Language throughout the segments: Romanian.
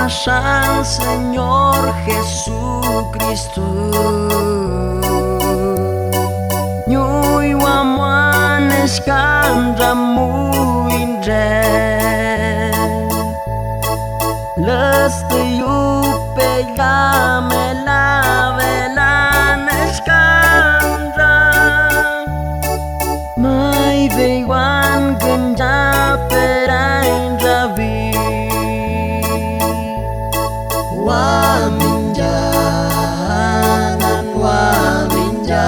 pasan Señor Jesucristo. Ñuy wamuanes candra muindre Lăstă iupe game la velanes candra Mai veiwan gânja perain ravi Waminja nan waminja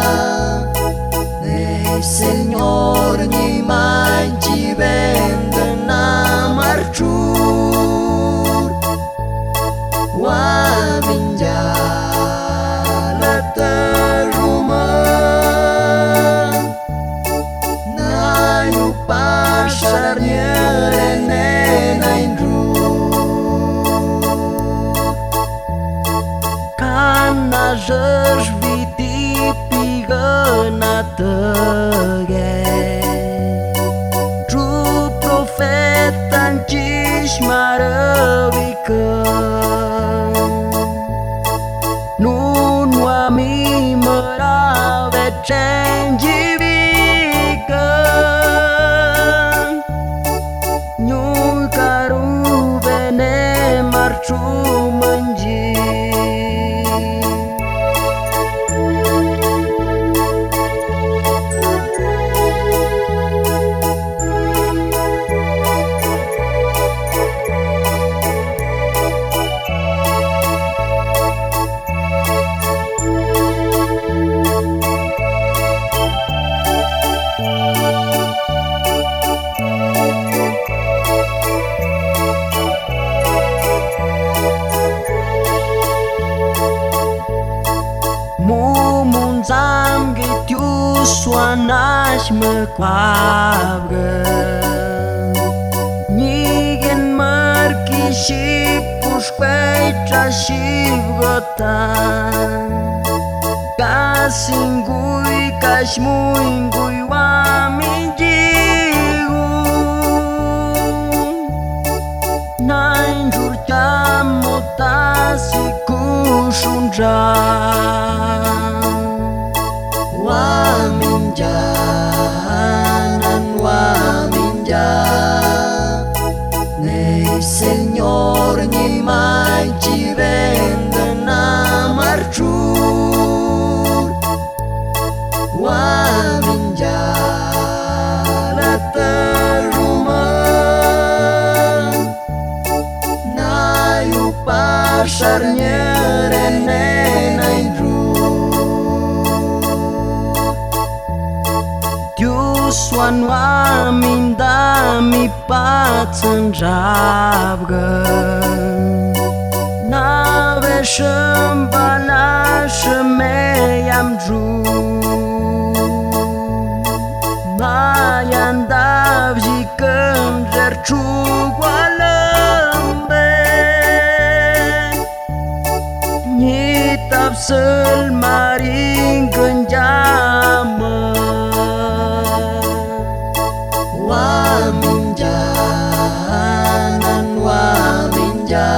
Nei Señor ni mai ci vende na marciur Waminja la tărumă N-ai pașar niere nenai Kana żeż witi pigana tăge Czu profetan ciś marăvică Nu nuami mărave cengivică Nu caru vene marciu mângi Mumunzam gătiu soanaș mă coabgă Nigen mărchi și pușpeitra și vgotan Ca singui ca-și muingui oameni giu N-ai jurteam motasi cușunja Waminja nan waminja Nei Señor ni mai ci vende na marciur Waminja la tărumă N-ai pașar niere nenai Soan oameni da mi pațân rabgă N-ave și-mi bala și-mi-am giu Mai andav zicând gerciu goalămbe Nitav să-l marin gângeamă Waminja nan waminja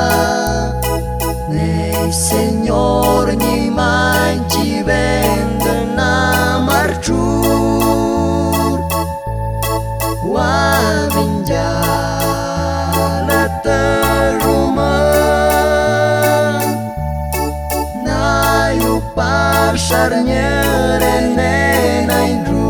Nei Señor ni mai ci vende na marciur Waminja la tărumă N-ai pașar niere nenai